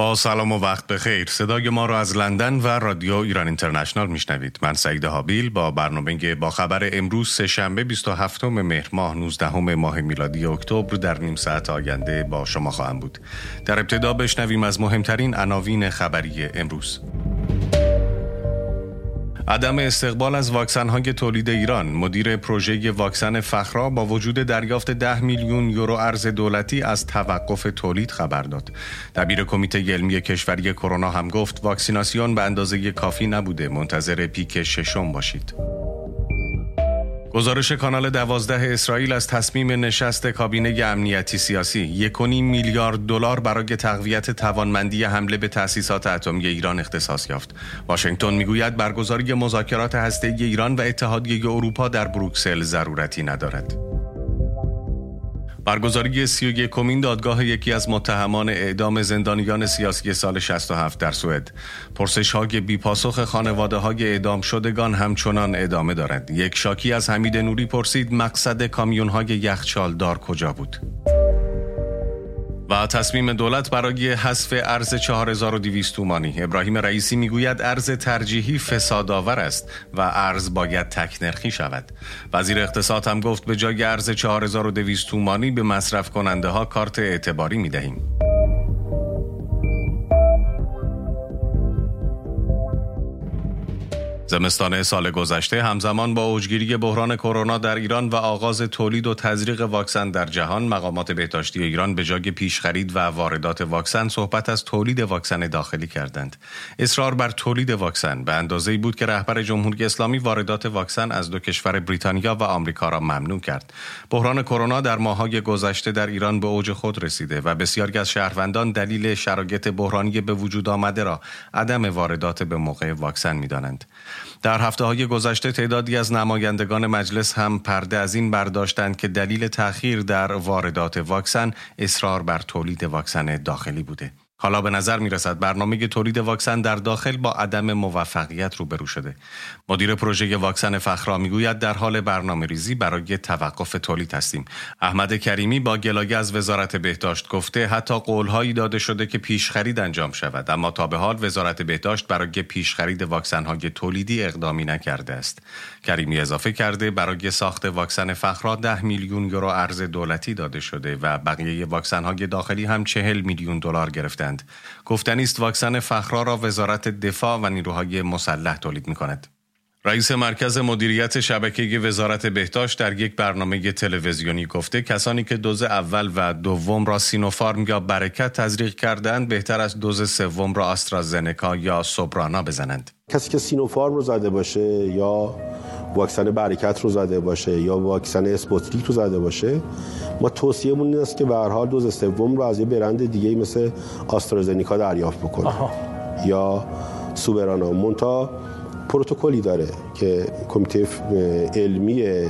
با سلام و وقت بخیر. صدای ما را از لندن و رادیو ایران اینترنشنال میشنوید. من سعید حابیل با برنامه با خبر امروز سه‌شنبه 27 مهر ماه 19 ماه میلادی اکتبر در نیم ساعت آینده با شما خواهم بود. در ابتدا بشنویم از مهمترین عناوین خبری امروز. عدم استقبال از واکسن‌های تولید ایران. مدیر پروژه واکسن فخرا با وجود دریافت 10 میلیون یورو ارز دولتی از توقف تولید خبر داد. دبیر کمیته علمی کشوری کرونا هم گفت واکسیناسیون به اندازه کافی نبوده، منتظر پیک ششم باشید. گزارش کانال 12 اسرائیل از تصمیم نشست کابینه امنیتی سیاسی 1.5 میلیارد دلار برای تقویت توانمندی حمله به تأسیسات اتمی ایران اختصاص یافت. واشنگتن میگوید برگزاری مذاکرات هسته‌ای ایران و اتحادیه اروپا در بروکسل ضرورتی ندارد. برگزاری 31مین دادگاه یکی از متهمان اعدام زندانیان سیاسی سال 67 در سوئد. پرسش‌های بی‌پاسخ خانواده‌های اعدام شدگان همچنان ادامه دارند. یک شاکی از حمید نوری پرسید مقصد کامیون‌های یخچالدار کجا بود؟ و تصمیم دولت برای حذف ارز 4200 تومانی. ابراهیم رئیسی میگوید ارز ترجیحی فسادآور است و ارز باید تک‌نرخی شود. وزیر اقتصاد هم گفت به جای ارز 4200 تومانی به مصرف کننده ها کارت اعتباری میدهیم. زمستان سال گذشته همزمان با اوجگیری بحران کرونا در ایران و آغاز تولید و تزریق واکسن در جهان، مقامات بهداشتی ایران به جای پیشخرید و واردات واکسن صحبت از تولید واکسن داخلی کردند. اصرار بر تولید واکسن به اندازه‌ای بود که رهبر جمهوری اسلامی واردات واکسن از دو کشور بریتانیا و آمریکا را ممنوع کرد. بحران کرونا در ماه‌های گذشته در ایران به اوج خود رسیده و بسیاری از شهروندان دلیل شرایط بحرانی به وجود آمده را عدم واردات به موقع واکسن می‌دانند. در هفته‌های گذشته تعدادی از نمایندگان مجلس هم پرده از این برداشتند که دلیل تأخیر در واردات واکسن اصرار بر تولید واکسن داخلی بوده. حالا به نظر می‌رسد برنامه تولید واکسن در داخل با عدم موفقیت روبرو شده. مدیر پروژه واکسن فخرا میگوید در حال برنامه‌ریزی برای توقف تولید هستیم. احمد کریمی با گلایه از وزارت بهداشت گفته حتی قول‌هایی داده شده که پیشخرید انجام شود، اما تا به حال وزارت بهداشت برای پیشخرید واکسن‌های تولیدی اقدامی نکرده است. کریمی اضافه کرده برای ساخت واکسن فخرا 10 میلیون یورو ارز دولتی داده شده و بقیه واکسن‌های داخلی هم 40 میلیون دلار گرفتند. گفتنی است واکسن فخرا را وزارت دفاع و نیروهای مسلح تولید می‌کند. رئیس مرکز مدیریت شبکه وزارت بهداشت در یک برنامه تلویزیونی گفته کسانی که دوز اول و دوم را سینوفارم یا برکت تزریق کردند بهتر از دوز سوم را آسترازنکا یا سوبرانا بزنند. کسی که سینوفارم رو زده باشه یا واکسن برکت رو زده باشه یا واکسن اسپوتنیک رو زده باشه، ما توصیه‌مون این است که به هر حال دوز سوم رو از یه برند دیگه مثل آسترازنکا دریافت بکنه یا سوبرانا. منتها پروتکلی داره که کمیته علمی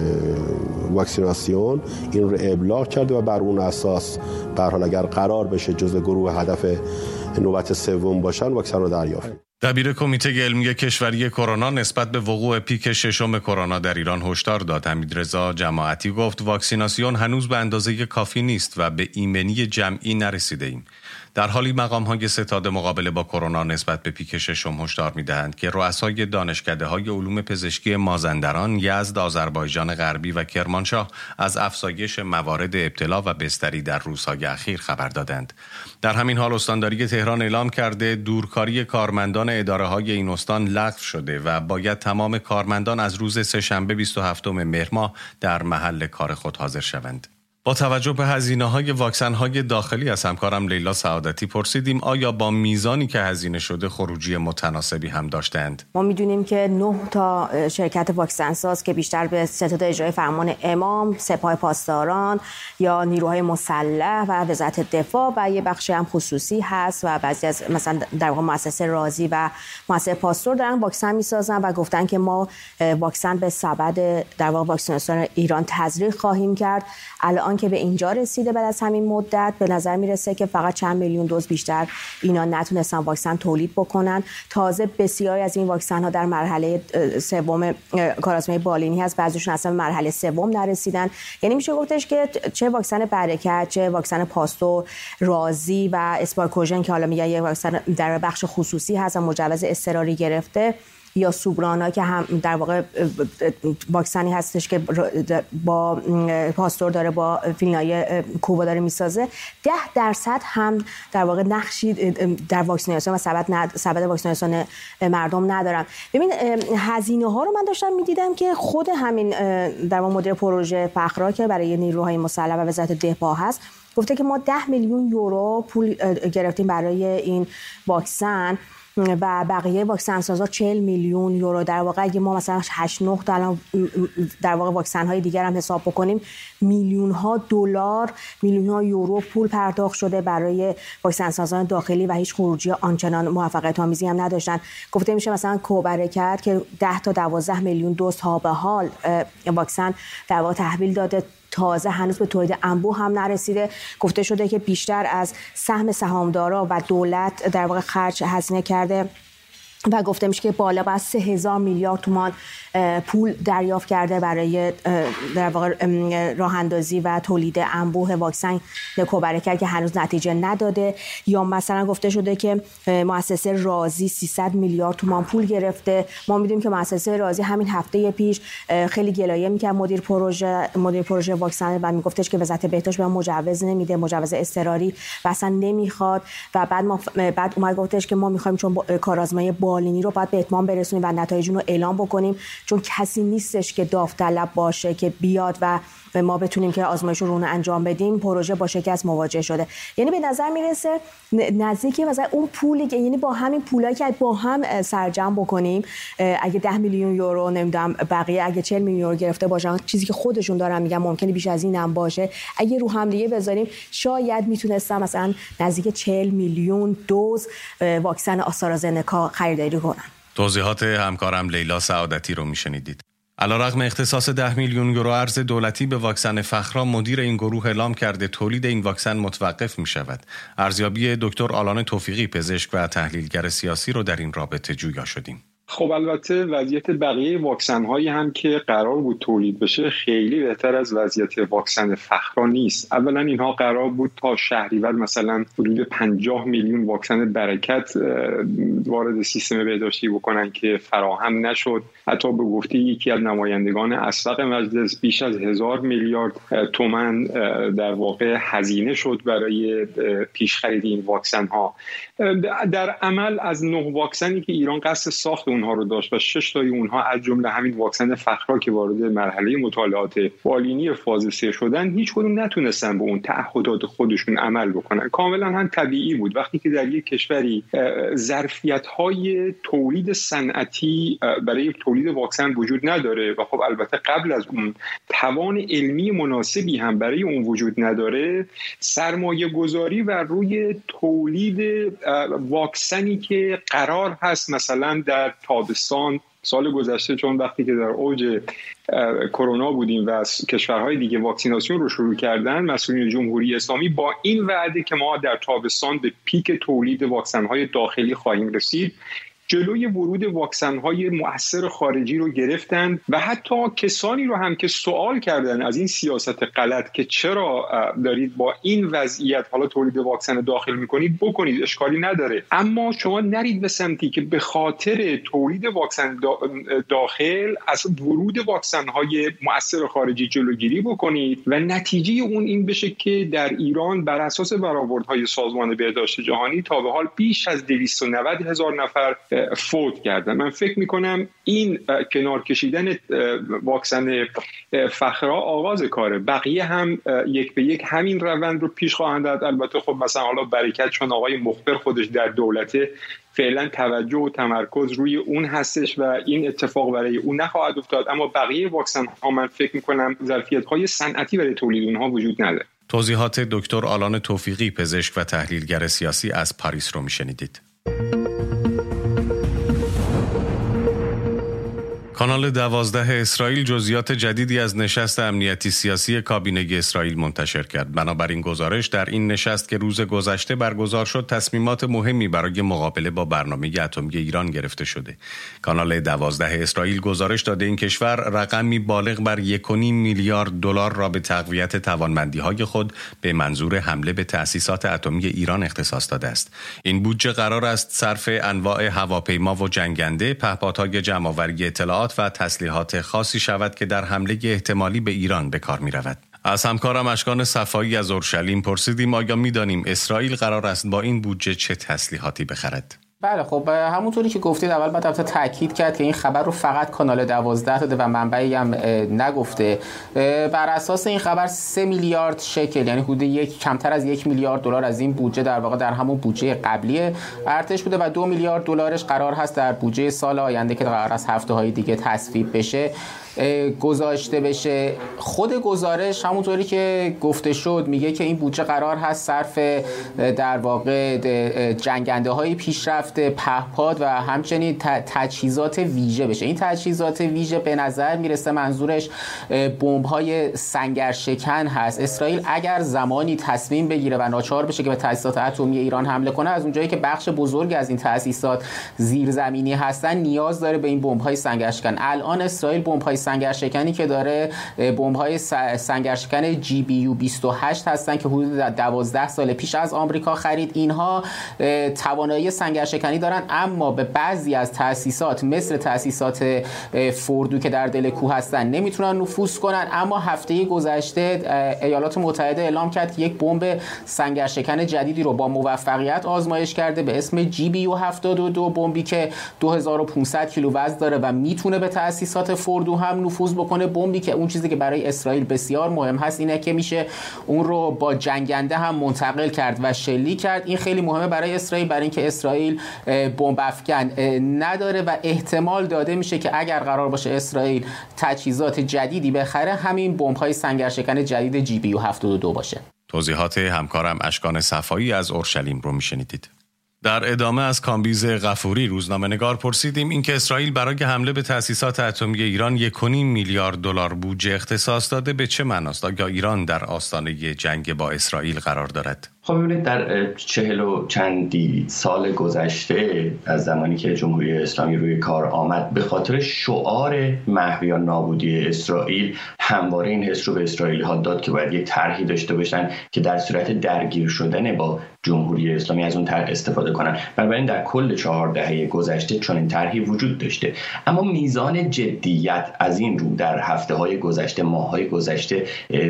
واکسیناسیون این رو ابلاغ کرده و بر اون اساس به هر حال اگر قرار بشه جزء گروه هدف نوبت سوم باشن واکسن رو دریافت. دبیر کمیته علمی کشوری کرونا نسبت به وقوع پیک ششم کرونا در ایران هشدار داد. حمیدرضا جماعتی گفت واکسیناسیون هنوز به اندازه کافی نیست و به ایمنی جمعی نرسیده ایم. در حالی مقام‌های ستاد مقابله با کرونا نسبت به پیک ششم هشدار می‌دهند که رؤسای دانشکده‌های علوم پزشکی مازندران، یزد، آذربایجان غربی و کرمانشاه از افزایش موارد ابتلا و بستری در روزهای اخیر خبر دادند. در همین حال استانداری تهران اعلام کرده دورکاری کارمندان اداره‌های این استان لغو شده و باید تمام کارمندان از روز سه‌شنبه 27 مهر ماه در محل کار خود حاضر شوند. با توجه به هزینه‌های واکسن‌های داخلی از همکارم لیلا سعادتی پرسیدیم آیا با میزانی که هزینه شده خروجی متناسبی هم داشتند؟ ما می‌دونیم که 9 تا شرکت واکسن‌ساز که بیشتر به ستاد اجرای فرمان امام، سپاه پاسداران یا نیروهای مسلح و وزارت دفاع و یه بخشی هم خصوصی هست و بعضی از مثلا در واقع مؤسسه رازی و مؤسسه پاستور دارن واکسن می‌سازن و گفتن که ما واکسن به سبد در واقع واکسیناسیون ایران تزریق خواهیم کرد. الان آنکه به اینجا رسیده بعد از همین مدت به نظر میرسه که فقط چند میلیون دوز بیشتر اینا نتونستن واکسن تولید بکنن. تازه بسیاری از این واکسن ها در مرحله سوم کارآزمایی بالینی هست، بعضیشون اصلا مرحله سوم نرسیدن. یعنی میشه گفتش که چه واکسن برکت، چه واکسن پاستور، رازی و اسپایکوژن که حالا میگن یه واکسن در بخش خصوصی هست و مجوز اضطراری گرفته، یا سوبرانا که هم در واقع واکسنی هستش که با پاستور داره با فیلینای کوبا داره میسازه، 10% هم در واقع نقشی در واکسیناسیون و سبد واکسیناسیون مردم ندارن. ببین هزینه ها رو من داشتم میدیدم که خود همین در واقع مدیر پروژه فخرا که برای نیروهای مسلح و وزارت دفاع هست گفته که ما 10 میلیون یورو پول گرفتیم برای این واکسن و بقیه واکسن سازا 40 میلیون یورو. در واقع اگه ما مثلا 8-9 تا الان در واقع واکسن های دیگر هم حساب بکنیم، میلیون ها دلار، میلیون ها یورو پول پرداخت شده برای واکسن سازان داخلی و هیچ خروجی آنچنان موفقیت آمیزی هم نداشتن. گفته میشه مثلا کوبرکت که 10 تا 12 میلیون دوز تا به حال واکسن در واقع تحویل داده، تازه هنوز به تولید انبوه هم نرسیده. گفته شده که بیشتر از سهم سهامدارا و دولت در واقع خرج هزینه کرده و گفته میشه که بالا از 3000 میلیارد تومان پول دریافت کرده برای در واقع راه اندازی و تولید انبوه واکسن کوبرکت که هنوز نتیجه نداده. یا مثلا گفته شده که مؤسسه رازی 300 میلیارد تومان پول گرفته. ما میدونیم که مؤسسه رازی همین هفته پیش خیلی گلایه میکرد مدیر پروژه واکسن و میگفتش که وزارت بهداشت به مجوز نمیده، مجوز اضطراری و اصلا نمیخواد. و بعد اومد گفتش که ما میخوایم چون کارآزمایی بالینی رو باید به اتمام برسونیم و نتایج رو اعلام بکنیم، چون کسی نیستش که داوطلب باشه که بیاد و ما بتونیم که آزمایش رو انجام بدیم. پروژه با شکست مواجه شده. یعنی به نظر میرسه نزدیکی مثلا اون پولی که یعنی با همین پولایی که با هم سرجم بکنیم، اگه 10 میلیون یورو نمیدونم بقیه اگه 40 میلیون یورو گرفته باشن، چیزی که خودشون دارن میگن ممکنه بیش از این هم باشه، اگه رو هم دیگه بذاریم شاید میتونستم مثلا نزدیک 40 میلیون دوز واکسن آسترازنکا خریداری کنن. توضیحات همکارم لیلا سعادتی رو میشنیدید. علیرغم اختصاص 10 میلیون یورو ارز دولتی به واکسن فخرا، مدیر این گروه اعلام کرده تولید این واکسن متوقف می شود. ارزیابی دکتر آلان توفیقی پزشک و تحلیلگر سیاسی رو در این رابطه جویا شدیم. خب البته وضعیت بقیه واکسن هایی هم که قرار بود تولید بشه خیلی بهتر از وضعیت واکسن فخرا نیست. اولا اینها قرار بود تا شهریور مثلا حدود 50 میلیون واکسن برکت وارد سیستم بهداشتی بکنن که فراهم نشد. حتی به گفته یکی از نمایندگان اسبق مجلس بیش از 1000 میلیارد تومان در واقع هزینه شد برای پیش خرید این واکسن ها. در عمل از 9 واکسنی که ایران قصد ساخت اونها رو داشت و 6 تای اونها از جمله همین واکسن فخرا که وارد مرحله مطالعات بالینی فاز 3 شدن، هیچ کدوم نتونستن به اون تعهدات خودشون عمل بکنن. کاملا هم طبیعی بود وقتی که در یک کشوری ظرفیت‌های تولید صنعتی برای تولید واکسن وجود نداره و خب البته قبل از اون توان علمی مناسبی هم برای اون وجود نداره، سرمایه گذاری و روی تولید واکسنی که قرار هست مثلا در تابستان سال گذشته، چون وقتی که در اوج کرونا بودیم و کشورهای دیگه واکسیناسیون رو شروع کردن، مسئولین جمهوری اسلامی با این وعده که ما در تابستان به پیک تولید واکسن‌های داخلی خواهیم رسید، جلوی ورود واکسن‌های مؤثر خارجی رو گرفتن و حتی کسانی رو هم که سوال کردن از این سیاست غلط که چرا دارید با این وضعیت حالا تولید واکسن داخل میکنید، بکنید اشکالی نداره، اما شما نرید به سمتی که به خاطر تولید واکسن داخل از ورود واکسن‌های مؤثر خارجی جلوگیری بکنید و نتیجه اون این بشه که در ایران بر اساس برآوردهای سازمان بهداشت جهانی تا به حال بیش از 290,000 نفر فوت کردن. من فکر میکنم این کنار کشیدن واکسن فخرا آغاز کاره، بقیه هم یک به یک همین روند رو پیش خواهند داد. البته خب مثلا حالا برکت چون آقای مخبر خودش در دولته، فعلا توجه و تمرکز روی اون هستش و این اتفاق برای اون نخواهد افتاد، اما بقیه واکسن ها من فکر میکنم ظرفیت های صنعتی برای تولید اونها وجود نداره. توضیحات دکتر آلان توفیقی پزشک و تحلیلگر سیاسی از پاریس رو میشنیدید. کانال 12 اسرائیل جزئیات جدیدی از نشست امنیتی سیاسی کابینه اسرائیل منتشر کرد. بنابراین گزارش در این نشست که روز گذشته برگزار شد، تصمیمات مهمی برای مقابله با برنامه اتمی ایران گرفته شده. کانال 12 اسرائیل گزارش داده این کشور رقمی بالغ بر 1.5 میلیارد دلار را به تقویت توانمندی‌های خود به منظور حمله به تأسیسات اتمی ایران اختصاص داده است. این بودجه قرار است صرف انواع هواپیما و جنگنده، پهپادهای جمع‌آوری اطلاعات و تسلیحات خاصی شود که در حمله احتمالی به ایران به کار می رود. از همکارم اشکان صفایی از اورشلیم پرسیدیم آیا می دانیم اسرائیل قرار است با این بودجه چه تسلیحاتی بخرد؟ بله، خب همونطوری که گفتید اول باید البته تاکید کرد که این خبر رو فقط کانال 12 داده و منبعی هم نگفته. بر اساس این خبر 3 میلیارد شکل، یعنی حدود کمتر از 1 میلیارد دلار از این بودجه در واقع در همون بودجه قبلی ارتش بوده و 2 میلیارد دلارش قرار هست در بودجه سال آینده که قرار است هفته‌های دیگه تصویب بشه گذاشته بشه. خود گزارش همونطوری که گفته شد میگه که این بودجه قرار هست صرف در واقع جنگنده های پیشرفته، پهپاد و همچنین تجهیزات ویژه بشه. این تجهیزات ویژه به نظر میرسه منظورش بمب های سنگرشکن هست. اسرائیل اگر زمانی تصمیم بگیره و ناچار بشه که به تاسیسات اتمی ایران حمله کنه، از اونجایی که بخش بزرگ از این تاسیسات زیرزمینی هستن نیاز داره به این بمب های سنگرشکن. الان اسرائیل بمب های سنگرشکنی که داره بمب‌های سنگرشکن GBU-28 هستن که حدود 12 سال پیش از آمریکا خرید. اینها توانایی سنگرشکنی دارن، اما به بعضی از تأسیسات مثل تأسیسات فوردو که در دل کوه هستن نمیتونن نفوذ کنن. اما هفته گذشته ایالات متحده اعلام کرد که یک بمب سنگرشکن جدیدی رو با موفقیت آزمایش کرده به اسم GBU-72، بمبی که 2500 کیلو وزن داره و میتونه به تأسیسات فوردو هم نفوذ بکنه. بمبی که اون چیزی که برای اسرائیل بسیار مهم هست اینه که میشه اون رو با جنگنده هم منتقل کرد و شلیک کرد. این خیلی مهمه برای اسرائیل، برای اینکه اسرائیل بمب افکن نداره و احتمال داده میشه که اگر قرار باشه اسرائیل تجهیزات جدیدی بخره، همین بمب‌های سنگرشکن جدید GBU-72 باشه. توضیحات همکارم اشکان صفایی از اورشلیم رو میشنیدید. در ادامه از کامبیز غفوری روزنامه‌نگار پرسیدیم اینکه اسرائیل برای حمله به تأسیسات اتمی ایران 1.5 میلیارد دلار بودجه اختصاص داده به چه معناست؟ آیا ایران در آستانه جنگ با اسرائیل قرار دارد؟ خب ببینید، در 40 و چندی سال گذشته از زمانی که جمهوری اسلامی روی کار آمد، به خاطر شعار محو یا نابودی اسرائیل همواره این حس رو به اسرائیلی ها داد که باید یک طرحی داشته باشن که در صورت درگیر شدن با جمهوری اسلامی از اون طرح استفاده کنن. بنابراین در کل 4 دهه گذشته چنین طرحی وجود داشته، اما میزان جدیت از این رو در هفته‌های گذشته، ماه‌های گذشته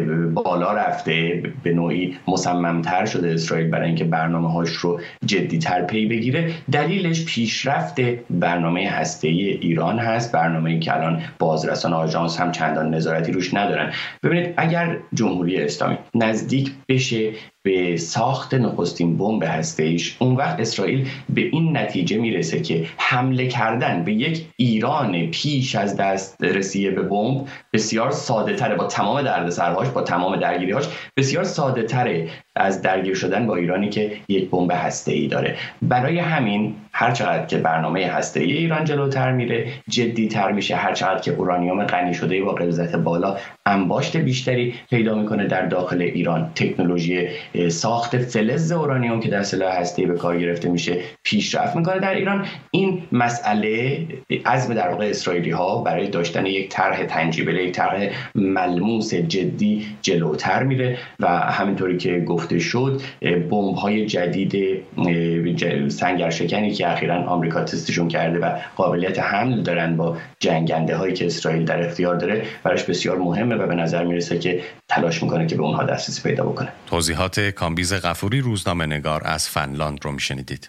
بالا رفته، به نوعی مصمم‌تر شده اسرائیل برای اینکه برنامه‌هاش رو جدی‌تر پی بگیره. دلیلش پیشرفت برنامه هسته‌ای ایران هست، برنامه‌ای که الان بازرسان آژانس هم چندان نظارتی روش ندارن. ببینید، اگر جمهوری اسلامی نزدیک بشه به ساخت نخستین بمب هسته‌ایش، اون وقت اسرائیل به این نتیجه میرسه که حمله کردن به یک ایران پیش از دسترسی به بمب بسیار ساده تره، با تمام دردسرهاش، با تمام درگیری‌هاش بسیار ساده تره از درگیر شدن با ایرانی که یک بمب هسته‌ای داره. برای همین هر چقدر که برنامه هسته‌ای ایران جلوتر میره، جدی‌تر میشه، هر چقدر که اورانیوم غنی شده با غلظت بالا انباشت بیشتری پیدا میکنه در داخل ایران، تکنولوژی ساخت فلز اورانیوم که در سلاح هسته‌ای به کار گرفته میشه پیشرفت میکنه در ایران. این مسئله عزم در واقع اسرائیلی ها برای داشتن یک طرح تنجیبل، یک طرح ملموس جدی جلوتر میره و همینطوری که گفته شد بمب های جدید سنگرشکنی که اخیراً آمریکا تستشون کرده و قابلیت حمل دارن با جنگنده هایی که اسرائیل در اختیار داره براش بسیار مهمه و به نظر میرسه که تلاش میکنه که به اونها دسترسی پیدا بکنه. توضیحات کامبیز غفوری روزنامه‌نگار از فنلاند رو میشنیدید.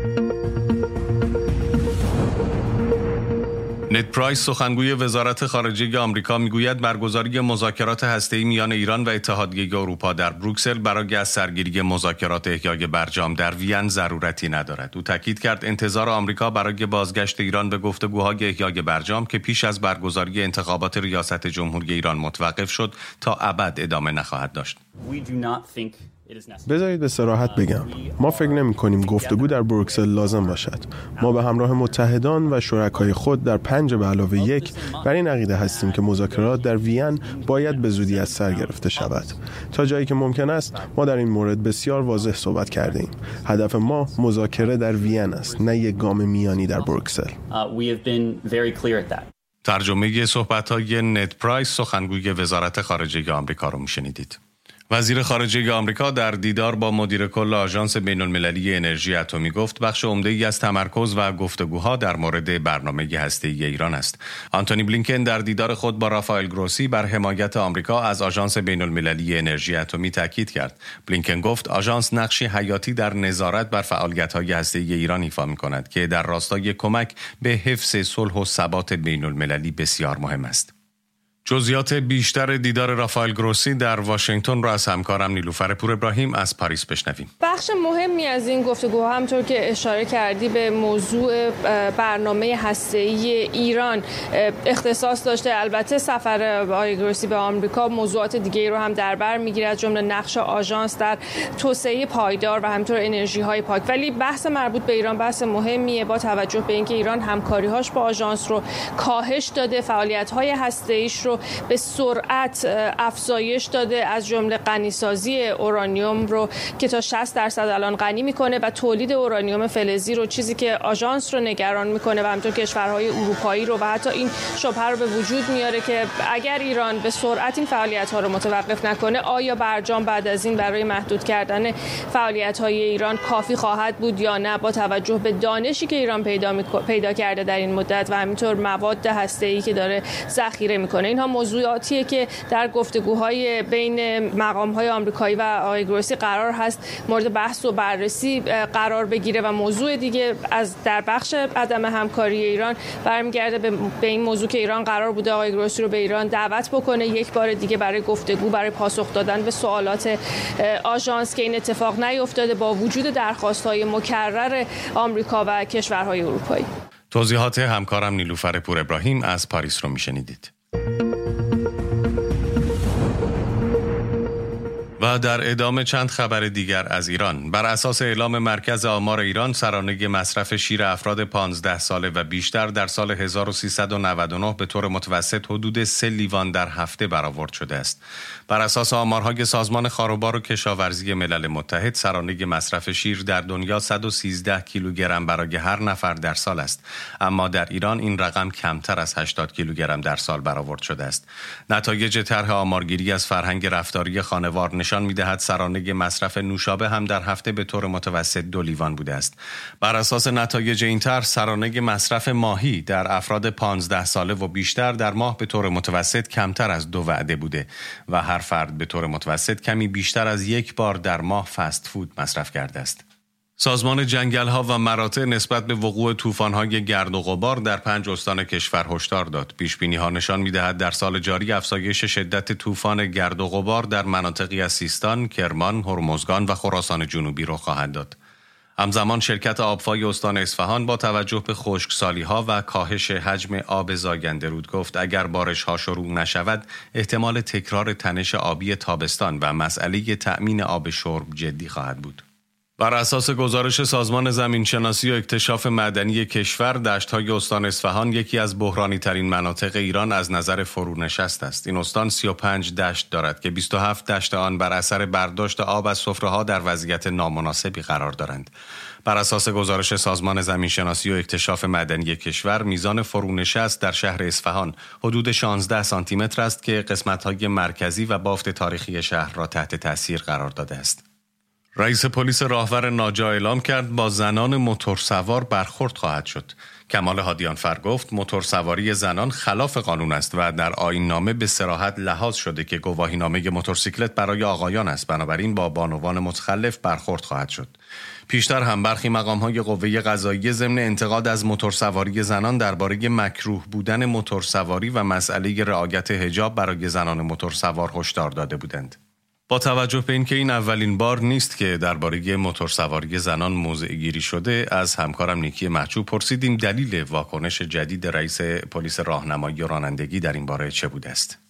نت پرایس سخنگوی وزارت خارجه آمریکا میگوید برگزاری مذاکرات هسته‌ای میان ایران و اتحادیه اروپا در بروکسل برای از سرگیری مذاکرات احیای برجام در وین ضرورتی ندارد. او تاکید کرد انتظار آمریکا برای بازگشت ایران به گفتگوهای احیای برجام که پیش از برگزاری انتخابات ریاست جمهوری ایران متوقف شد تا ابد ادامه نخواهد داشت. بذارید به صراحت بگم، ما فکر نمی‌کنیم گفتگو در بروکسل لازم باشد. ما به همراه متحدان و شرکای خود در 5+1 بر این عقیده هستیم که مذاکرات در وین باید به زودی از سر گرفته شود. تا جایی که ممکن است ما در این مورد بسیار واضح صحبت کردیم. هدف ما مذاکره در وین است، نه یک گام میانی در بروکسل. ترجمه صحبت‌های نت پرایس، سخنگوی وزارت خارجه آمریکا رو میشنیدید. وزیر خارجه آمریکا در دیدار با مدیر کل آژانس بین‌المللی انرژی اتمی گفت بخش عمده‌ای از تمرکز و گفتگوها در مورد برنامه هسته‌ای ایران است. آنتونی بلینکن در دیدار خود با رافائل گروسی بر حمایت آمریکا از آژانس بین‌المللی انرژی اتمی تاکید کرد. بلینکن گفت آژانس نقشی حیاتی در نظارت بر فعالیت‌های هسته‌ای ایران ایفا می‌کند که در راستای کمک به حفظ صلح و ثبات بین‌المللی بسیار مهم است. جزئیات بیشتر دیدار رافائل گروسی در واشنگتن را از همکارم نیلوفر پور ابراهیم از پاریس بشنویم. بخش مهمی از این گفتگوها همطور که اشاره کردی به موضوع برنامه هسته‌ای ایران اختصاص داشته. البته سفر آقای گروسی به آمریکا موضوعات دیگه‌ای رو هم در بر می‌گیرد، از جمله نقش آژانس در توسعه پایدار و همینطور انرژی‌های پاک. ولی بحث مربوط به ایران بحث مهمیه با توجه به اینکه ایران همکاری‌هاش با آژانس رو کاهش داده، فعالیت‌های هسته‌ایش رو به سرعت افزایش داده، از جمله غنیسازی اورانیوم رو که تا 60% الان غنی میکنه و تولید اورانیوم فلزی رو، چیزی که آژانس رو نگران میکنه و همینطور کشورهای اروپایی رو، و حتی این شبهه رو به وجود میاره که اگر ایران به سرعت این فعالیت‌ها رو متوقف نکنه آیا برجام بعد از این برای محدود کردن فعالیت‌های ایران کافی خواهد بود یا نه، با توجه به دانشی که ایران پیدا کرده در این مدت و همینطور مواد هسته‌ای که داره ذخیره میکنه. اینها موضوعاتیه که در گفتگوهای بین مقام‌های آمریکایی و آقای گروسی قرار هست مورد بحث و بررسی قرار بگیره. و موضوع دیگه از در بخش عدم همکاری ایران برمیگرده به این موضوع که ایران قرار بوده آقای گروسی رو به ایران دعوت بکنه یک بار دیگه برای گفتگو، برای پاسخ دادن به سوالات آژانس، که این اتفاق نیفتاده با وجود درخواست‌های مکرر آمریکا و کشورهای اروپایی. توضیحات همکارم نیلوفر پور ابراهیم از پاریس رو میشنیدید. و در ادامه چند خبر دیگر از ایران. بر اساس اعلام مرکز آمار ایران، سرانه مصرف شیر افراد 15 ساله و بیشتر در سال 1399 به طور متوسط حدود 3 لیوان در هفته برآورد شده است. بر اساس آمارهای سازمان خاروبار و کشاورزی ملل متحد، سرانه مصرف شیر در دنیا 113 کیلوگرم برای هر نفر در سال است، اما در ایران این رقم کمتر از 80 کیلوگرم در سال برآورد شده است. نتایج طرح آمارگیری از فرهنگ رفتاری خانوار نشان می‌دهد سرانه مصرف نوشابه هم در هفته به طور متوسط 2 لیوان بوده است. بر اساس نتایج این طرح، سرانه مصرف ماهی در افراد 15 ساله و بیشتر در ماه به طور متوسط کمتر از 2 وعده بوده و هر فرد به طور متوسط کمی بیشتر از 1 بار در ماه فست فود مصرف کرده است. سازمان جنگل‌ها و مراتع نسبت به وقوع طوفان‌های گرد و غبار در 5 استان کشور هشدار داد. پیش‌بینی‌ها نشان می‌دهد در سال جاری افزایش شدت طوفان گرد و غبار در مناطقی از سیستان، کرمان، هرمزگان و خراسان جنوبی رخ خواهد داد. همزمان شرکت آبفای استان اصفهان با توجه به خشکسالی‌ها و کاهش حجم آب زاینده رود گفت اگر بارش‌ها شروع نشود، احتمال تکرار تنش آبی تابستان و مسئله تأمین آب شرب جدی خواهد بود. بر اساس گزارش سازمان زمینشناسی و اکتشاف معدنی کشور، دشت‌های استان اصفهان یکی از بحرانی‌ترین مناطق ایران از نظر فرونشست است. این استان 35 دشت دارد که 27 دشت آن بر اثر برداشت آب از سفره‌ها در وضعیت نامناسبی قرار دارند. بر اساس گزارش سازمان زمینشناسی و اکتشاف معدنی کشور، میزان فرونشست در شهر اصفهان حدود 16 سانتی متر است که قسمت‌های مرکزی و بافت تاریخی شهر را تحت تاثیر قرار داده است. رئیس پلیس راهور ناجا اعلام کرد با زنان موتورسوار برخورد خواهد شد. کمال هادیانفر گفت موتورسواری زنان خلاف قانون است و در آیین‌نامه به صراحت لحاظ شده که گواهینامه موتورسیکلت برای آقایان است، بنابراین با بانوان متخلف برخورد خواهد شد. پیشتر هم برخی مقام‌های قوه قضاییه ضمن انتقاد از موتورسواری زنان درباره مکروه بودن موتورسواری و مسئله رعایت حجاب برای زنان موتورسوار هشدار داده بودند. با توجه به اینکه این اولین بار نیست که درباره موتورسواری زنان موضع گیری شده، از همکارم نیکی محجوب پرسیدیم دلیل واکنش جدید رئیس پلیس راهنمایی و رانندگی در این باره چه بوده است.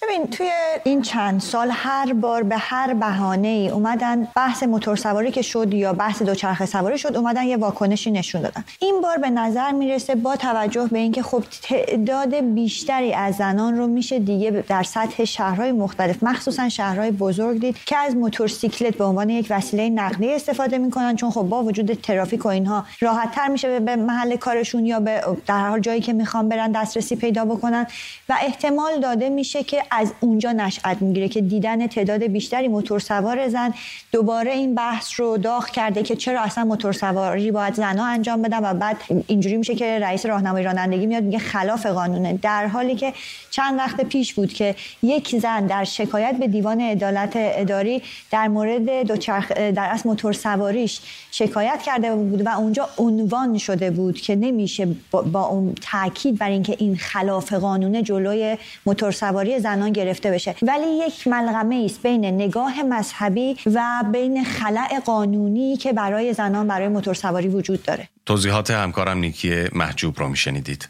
ببین توی این چند سال هر بار به هر بهانه‌ای اومدن بحث موتورسواری که شد یا بحث دوچرخه سواری شد اومدن یه واکنشی نشون دادن. این بار به نظر میرسه با توجه به اینکه خب تعداد بیشتری از زنان رو میشه دیگه در سطح شهرهای مختلف مخصوصا شهرهای بزرگ دید که از موتورسیکلت به عنوان یک وسیله نقلیه استفاده میکنن، چون خب با وجود ترافیک و اینها راحت‌تر میشه به محل کارشون یا به در هر جایی که میخوان برن دسترسی پیدا بکنن و احتمال داده میشه که از اونجا نشأت میگیره که دیدن تعداد بیشتری موتورسوار زن دوباره این بحث رو داغ کرده که چرا اصلا موتورسواری باید زن‌ها انجام بدن و بعد اینجوری میشه که رئیس راهنمای رانندگی میاد میگه خلاف قانونه، در حالی که چند وقت پیش بود که یک زن در شکایت به دیوان عدالت اداری در مورد در اصل موتورسواریش شکایت کرده بود و اونجا عنوان شده بود که نمیشه با اون تاکید بر اینکه این خلاف قانونه جلوی موتورسواری زنان گرفته بشه، ولی یک ملغمه است بین نگاه مذهبی و بین خلأ قانونی که برای زنان برای موتورسواری وجود داره. توضیحات همکارم نیکی محجوب رو میشنیدید.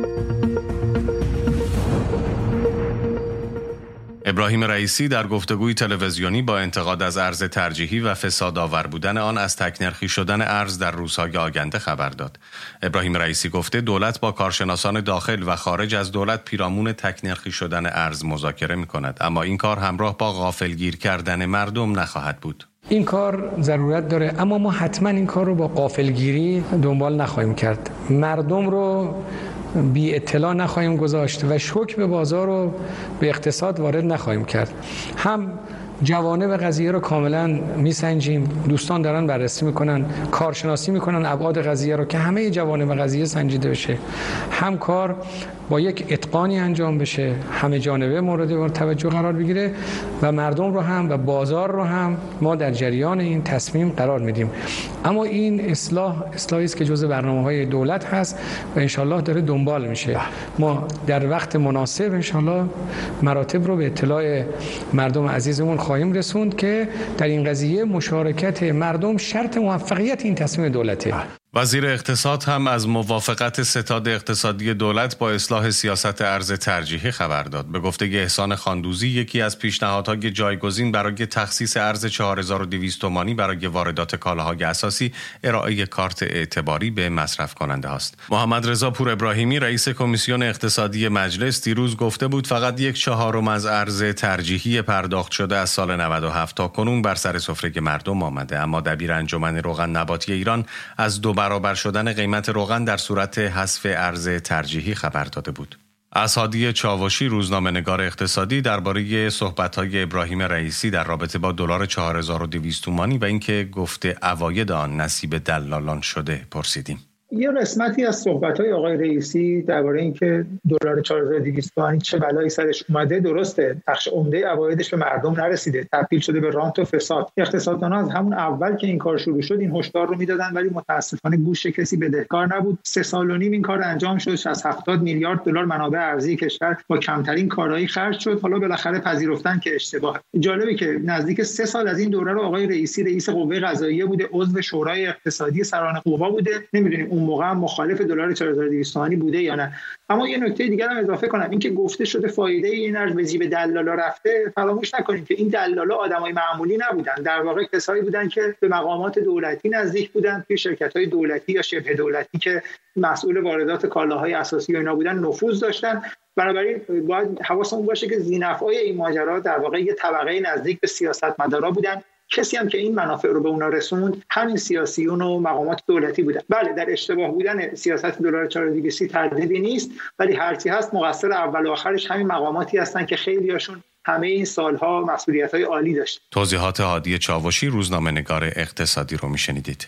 ابراهیم رئیسی در گفتگوی تلویزیونی با انتقاد از ارز ترجیحی و فسادآور بودن آن از تک‌نرخی شدن ارز در روزهای آینده خبر داد. ابراهیم رئیسی گفته دولت با کارشناسان داخل و خارج از دولت پیرامون تک‌نرخی شدن ارز مذاکره می‌کند، اما این کار همراه با غافلگیر کردن مردم نخواهد بود. این کار ضرورت داره، اما ما حتما این کار رو با غافلگیری دنبال نخواهیم کرد. مردم رو بی اطلاع نخواهیم گذاشت و شوک به بازار رو به اقتصاد وارد نخواهیم کرد. هم جوانب قضیه رو کاملا میسنجیم، دوستان دارن بررسی میکنن، کارشناسی میکنن ابعاد قضیه رو که همه جوانب قضیه سنجیده بشه، هم کار با یک اتقانی انجام بشه، همه جانبه مورد توجه قرار بگیره و مردم رو هم و بازار رو هم ما در جریان این تصمیم قرار میدیم. اما این اصلاحی است که جزء برنامه‌های دولت هست و انشالله داره دنبال میشه. ما در وقت مناسب انشالله مراتب رو به اطلاع مردم عزیزمون خواهیم رسوند که در این قضیه مشارکت مردم شرط موفقیت این تصمیم دولته. وزیر اقتصاد هم از موافقت ستاد اقتصادی دولت با اصلاح سیاست ارز ترجیحی خبر داد. به گفته احسان خاندوزی، یکی از پیشنهادهای جایگزین برای تخصیص ارز 4200 تومانی برای واردات کالاهای اساسی ارائه کارت اعتباری به مصرف کننده است. محمد رضا پور ابراهیمی رئیس کمیسیون اقتصادی مجلس دیروز گفته بود فقط 1/4 از ارز ترجیحی پرداخت شده از سال 97 تا کنون بر سر سفره مردم آمده، اما دبیر انجمن روغن نباتی ایران از 2 برابر شدن قیمت روغن در صورت حذف ارز ترجیحی خبر داده بود. اسعدی چاوشی روزنامه‌نگار اقتصادی درباره صحبت‌های ابراهیم رئیسی در رابطه با دلار 4200 تومانی و اینکه گفته عواید آن نصیب دلالان شده پرسیدیم. یه قسمتی از صحبت‌های آقای رئیسی درباره اینکه دلار 4200 تومانی چه بلایی سرش اومده درسته، بخش عمده عوایدش به مردم نرسیده، تبدیل شده به رانت و فساد. اقتصاددان‌ها از همون اول که این کار شروع شد این هشدار رو میدادن، ولی متاسفانه گوش کسی بدهکار نبود. 3 سال و نیم این کار انجام شد، از 70 میلیارد دلار منابع ارزی کشور با کمترین کارایی خرج شد. حالا بالاخره پذیرفتن که اشتباه. جالبه که نزدیک 3 سال از این دوره رو آقای رئیسی رئیس قوه قضاییه بوده، عضو شورای اقتصادی سران قوا بوده. نمیدونیم اون موقع هم مخالف دلار 4200 تومانی بوده یا نه. اما یه نکته دیگه هم اضافه کنم، این که گفته شده فایده این ارز به جیب دلالا رفته، فراموش نکنید که این دلالا آدمای معمولی نبودن، در واقع کسایی بودن که به مقامات دولتی نزدیک بودن، توی شرکت‌های دولتی یا شبه دولتی که مسئول واردات کالاهای اساسی و اینا بودن نفوذ داشتن. بنابراین باید حواسمون باشه که ذی‌نفعای این ماجرا در واقع یه طبقه نزدیک به سیاستمدارا بودن. کسی هم که این منافع رو به اونا رسوند همین سیاسیون و مقامات دولتی بودن. بله، در اشتباه بودن سیاست دلار 4200 تردیدی نیست، ولی هرچی هست مقصر اول و آخرش همین مقاماتی هستن که خیلیاشون همه این سالها مسئولیت‌های عالی داشت. توضیحات هادی چاوشی روزنامه‌نگار اقتصادی رو میشنیدید.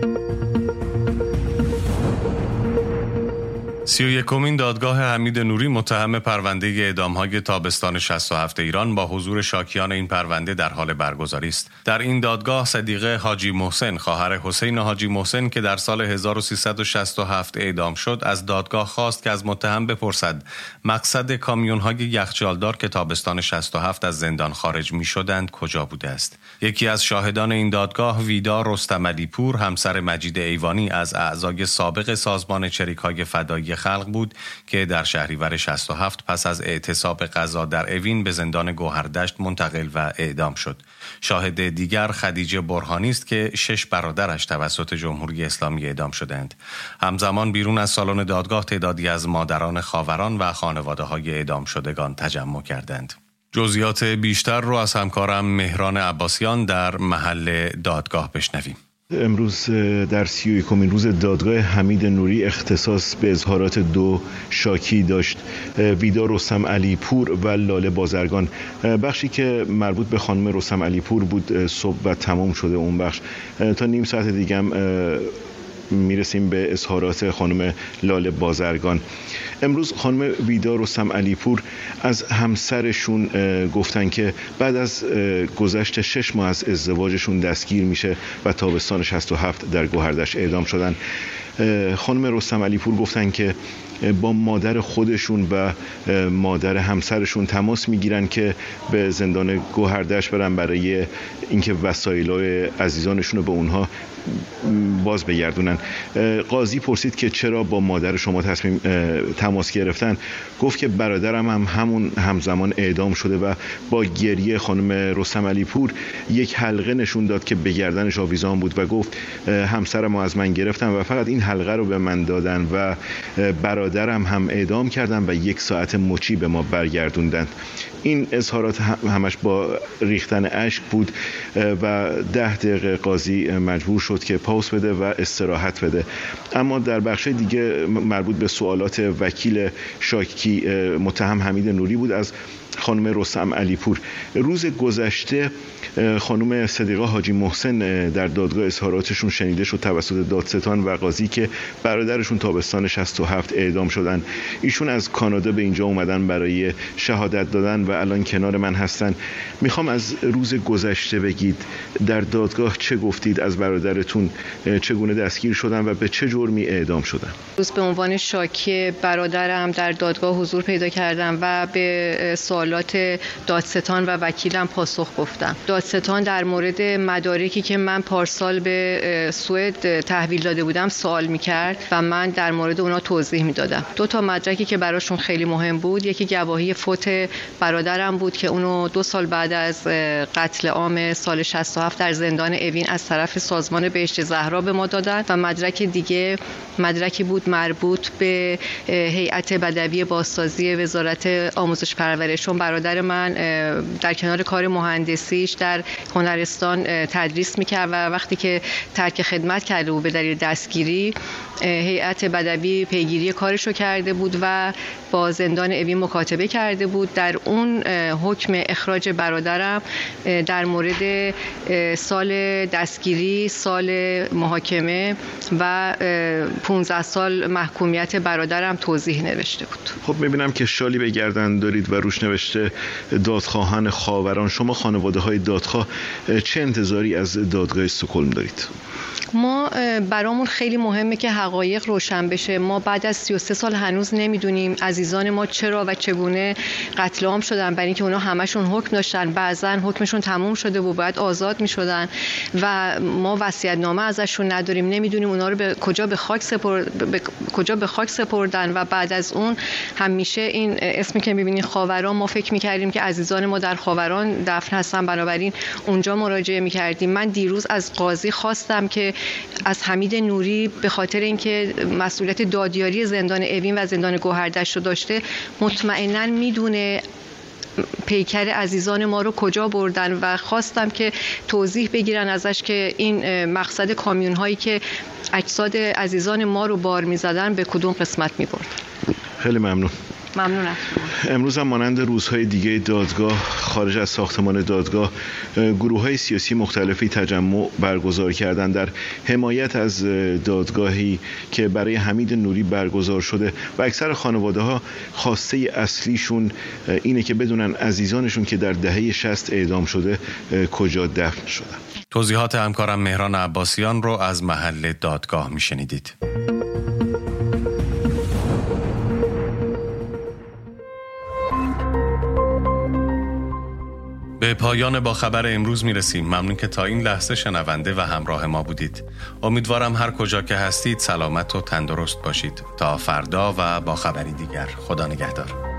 31مین دادگاه حمید نوری متهم پرونده اعدام‌های تابستان 67 ایران با حضور شاکیان این پرونده در حال برگزاری است. در این دادگاه صدیقه حاجی محسن خواهر حسین حاجی محسن که در سال 1367 اعدام شد از دادگاه خواست که از متهم بپرسد مقصد کامیون‌های یخچالدار که تابستان 67 از زندان خارج می‌شدند کجا بوده است. یکی از شاهدان این دادگاه ویدا رستم علی پور همسر مجید ایوانی از اعضای سابق سازمان چریک‌های فدایی آزادی خلق بود که در شهریور 67 پس از اعتصاب غذا در اوین به زندان گوهردشت منتقل و اعدام شد. شاهد دیگر خدیجه برهانی است که 6 برادرش توسط جمهوری اسلامی اعدام شدند. همزمان بیرون از سالن دادگاه تعدادی از مادران خاوران و خانواده‌های اعدام شدگان تجمع کردند. جزئیات بیشتر رو از همکارم مهران عباسیان در محل دادگاه بشنویم. امروز در 31مین روز دادگاه حمید نوری اختصاص به اظهارات 2 شاکی داشت، ویدا رستم علی پور و لاله بازرگان. بخشی که مربوط به خانم رستم علی پور بود صبح و تمام شده اون بخش. تا نیم ساعت دیگه هم میرسیم به اظهارات خانم لاله بازرگان. امروز خانم ویدا رستم علی پور از همسرشون گفتن که بعد از گذشت 6 ماه از ازدواجشون دستگیر میشه و تابستان 67 در گوهردشت اعدام شدن. خانم رستم علی پور گفتن که با مادر خودشون و مادر همسرشون تماس میگیرن که به زندان گوهردشت برن برای اینکه وسایل‌های عزیزانشون رو به اونها باز بگردونن. قاضی پرسید که چرا با مادر شما تماس گرفتن؟ گفت که برادرم هم همون همزمان اعدام شده و با گریه خانم رستم علی پور یک حلقه نشون داد که به گردنش آویزان بود و گفت همسرم از من گرفتن و فقط این حلقه رو به من دادن و برادرم هم اعدام کردن و 1 ساعت مچی به ما برگردوندن. این اظهارات همش با ریختن اشک بود و 10 دقیقه قاضی مجبور شد که پاس بده و استراحت بده. اما در بخش دیگه مربوط به سوالات وکیل شاکی متهم حمید نوری بود از خانم رستم علی پور. روز گذشته خانم صدیقه حاجی محسن در دادگاه اظهاراتشون شنیده شد توسط دادستان و قاضی که برادرشون تابستان 67 اعدام شدن. ایشون از کانادا به اینجا اومدن برای شهادت دادن و الان کنار من هستن. میخوام از روز گذشته بگید در دادگاه چه گفتید، از برادرتون چگونه دستگیر شدن و به چه جرمی اعدام شدن؟ روز به عنوان شاکی برادرم در دادگاه حضور پیدا کردم و به سوالات دادستان و وکیلم پاسخ گفتم. دادستان در مورد مدارکی که من پارسال به سوئد تحویل داده بودم سوال می‌کرد و من در مورد اونا توضیح می‌دادم. 2 تا مدرکی که براشون خیلی مهم بود، یکی گواهی فوت برادرم بود که اونو 2 سال بعد از قتل عام سال 67 در زندان اوین از طرف سازمان بهشت زهرا به ما دادن و مدرک دیگه مدرکی بود مربوط به هیئت بدوی بازسازی وزارت آموزش پرورش. چون برادر من در کنار کار مهندسیش در هنرستان تدریس میکرد و وقتی که ترک خدمت کرده بود به دلیل دستگیری، هیئت بدوی پیگیری کارشو کرده بود و با زندان اوین مکاتبه کرده بود. در اون حکم اخراج برادرم در مورد سال دستگیری، سال محاکمه و 15 سال محکومیت برادرم توضیح نوشته بود. خب میبینم که شالی به گردن دارید و روش نوشته دادخواهان خاوران. شما خانواده های دادخواه چه انتظاری از دادگاه استکهلم دارید؟ ما برامون خیلی مهمه که حقایق روشن بشه. ما بعد از 33 سال هنوز نمیدونیم عزیزان ما چرا و چگونه قتل عام شدن، برای اینکه اونا همشون حکم داشتن، بعضن حکمشون تموم شده و باید آزاد میشدن و ما وصیت‌نامه ازشون نداریم. نمیدونیم اونا رو به کجا به خاک سپردن و بعد از اون همیشه این اسمی که میبینین خاوران، ما فکر میکردیم که عزیزان ما در خاوران دفن هستن، بنابراین اونجا مراجعه میکردیم. من دیروز از قاضی خواستم که از حمید نوری به خاطر اینکه مسئولیت دادیاری زندان اوین و زندان گوهردشت رو داشته، مطمئناً میدونه پیکر عزیزان ما رو کجا بردن و خواستم که توضیح بگیرن ازش که این مقصد کامیون هایی که اجساد عزیزان ما رو بار می‌زدن به کدوم قسمت می‌برد. خیلی ممنونم. امروز هم مانند روزهای دیگه دادگاه خارج از ساختمان دادگاه گروه‌های سیاسی مختلفی تجمع برگزار کردن در حمایت از دادگاهی که برای حمید نوری برگزار شده و اکثر خانواده‌ها خواسته اصلیشون اینه که بدونن عزیزانشون که در دهه 60 اعدام شده کجا دفن شدن. توضیحات همکارم مهران عباسیان رو از محل دادگاه میشنیدید. به پایان با خبر امروز میرسیم. ممنون که تا این لحظه شنونده و همراه ما بودید. امیدوارم هر کجا که هستید سلامت و تندرست باشید. تا فردا و با خبری دیگر. خدا نگهدار.